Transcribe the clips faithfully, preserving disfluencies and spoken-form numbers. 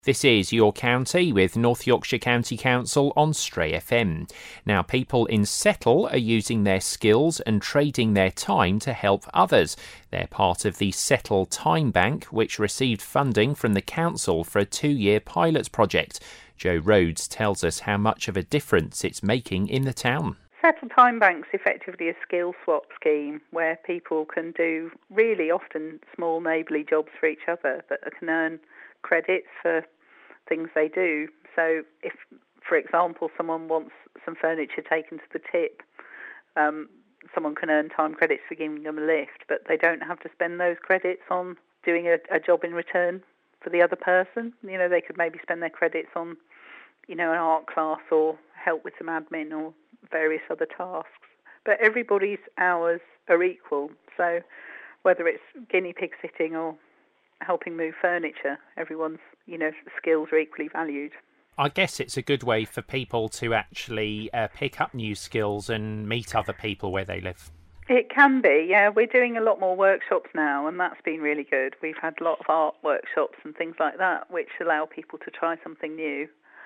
This is Your County with North Yorkshire County Council on Stray F M. Now, people in Settle are using their skills and trading their time to help others. They're part of the Settle Time Bank, which received funding from the council for a two-year pilot project. Joe Rhodes tells us how much of a difference it's making in the town. Settle Time Bank's effectively a skill swap scheme where people can do really often small neighbourly jobs for each other that can earn credits for things they do. So if, for example, someone wants some furniture taken to the tip, um, someone can earn time credits for giving them a lift, but they don't have to spend those credits on doing a, a job in return for the other person. You know, they could maybe spend their credits on, you know, an art class or help with some admin or various other tasks. But everybody's hours are equal. So whether it's guinea pig sitting or helping move furniture, everyone's, you know, skills are equally valued. I guess it's a good way for people to actually uh, pick up new skills and meet other people where they live. It can be, yeah. We're doing a lot more workshops now, and that's been really good. We've had a lot of art workshops and things like that, which allow people to try something new.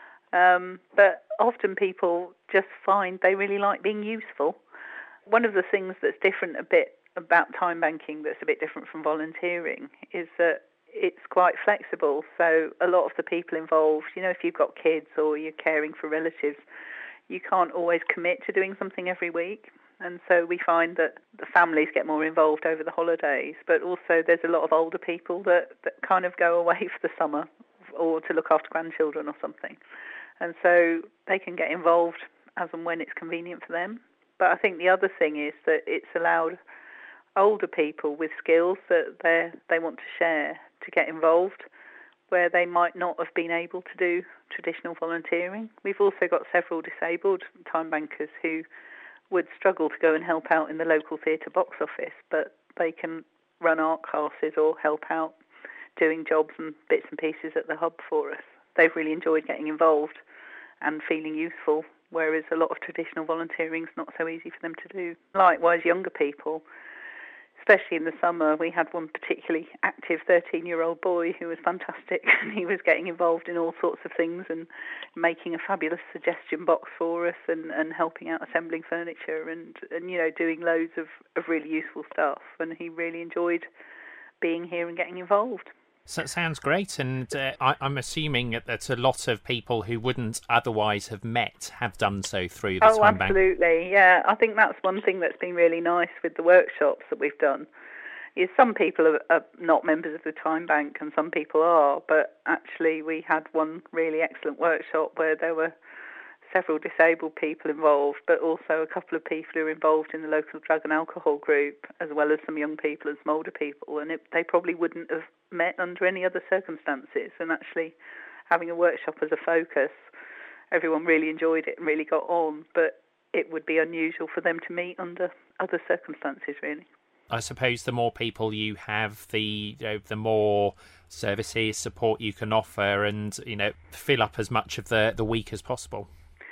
Um, but often people just find they really like being useful. One of the things that's different a bit about time banking that's a bit different from volunteering is that it's quite flexible. So a lot of the people involved, you know, if you've got kids or you're caring for relatives, you can't always commit to doing something every week. And so we find that the families get more involved over the holidays, but also there's a lot of older people that, that kind of go away for the summer or to look after grandchildren or something. And so they can get involved as and when it's convenient for them. But I think the other thing is that it's allowed older people with skills that they they want to share to get involved where they might not have been able to do traditional volunteering. We've also got several disabled time bankers who would struggle to go and help out in the local theatre box office, but they can run art classes or help out doing jobs and bits and pieces at the hub for us. They've really enjoyed getting involved and feeling useful, whereas a lot of traditional volunteering is not so easy for them to do. Likewise, younger people, especially in the summer, we had one particularly active thirteen-year-old boy who was fantastic, and he was getting involved in all sorts of things and making a fabulous suggestion box for us and, and helping out assembling furniture and, and, you know, doing loads of, of really useful stuff. And he really enjoyed being here and getting involved. So it sounds great, and uh, I, I'm assuming that a lot of people who wouldn't otherwise have met have done so through the oh, Time Bank. Absolutely, yeah. I think that's one thing that's been really nice with the workshops that we've done, is some people are, are not members of the Time Bank and some people are, but actually we had one really excellent workshop where there were several disabled people involved, but also a couple of people who are involved in the local drug and alcohol group, as well as some young people and some older people, and it, they probably wouldn't have met under any other circumstances. And actually having a workshop as a focus, everyone really enjoyed it and really got on, but it would be unusual for them to meet under other circumstances, really. I suppose the more people you have, the you know, the more services, support you can offer, and you know, fill up as much of the, the week as possible.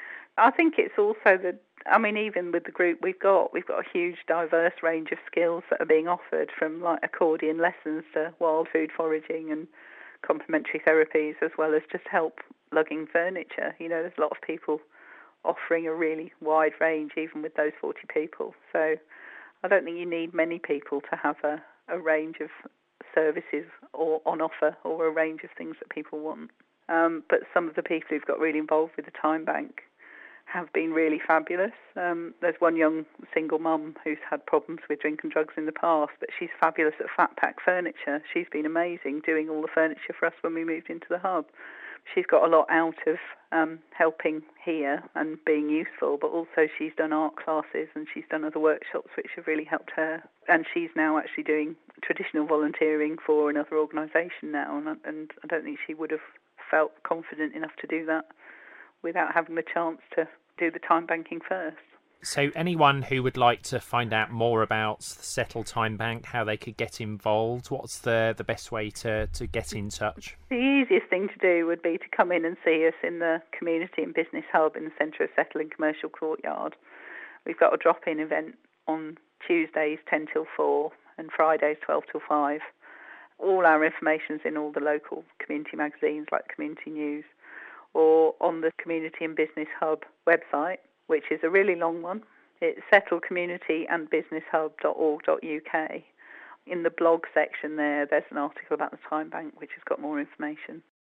I think it's also the, I mean, even with the group we've got, we've got a huge diverse range of skills that are being offered, from like accordion lessons to wild food foraging and complementary therapies, as well as just help lugging furniture. You know, there's a lot of people offering a really wide range, even with those forty people. So I don't think you need many people to have a, a range of services or on offer or a range of things that people want. Um, but some of the people who've got really involved with the Time Bank have been really fabulous. Um, there's one young single mum who's had problems with drink and drugs in the past, but she's fabulous at Fat Pack Furniture. She's been amazing doing all the furniture for us when we moved into the hub. She's got a lot out of um, helping here and being useful, but also she's done art classes and she's done other workshops which have really helped her. And she's now actually doing traditional volunteering for another organisation now, and, and I don't think she would have felt confident enough to do that without having the chance to do the time banking first. So anyone who would like to find out more about the Settle Time Bank, how they could get involved, what's the, the best way to, to get in touch? The easiest thing to do would be to come in and see us in the Community and Business Hub in the centre of Settle in Commercial Courtyard. We've got a drop-in event on Tuesdays ten till four and Fridays twelve till five. All our information's in all the local community magazines like Community News, or on the Community and Business Hub website, which is a really long one. It's settle community and business hub dot org dot U K. In the blog section there, there's an article about the Time Bank which has got more information.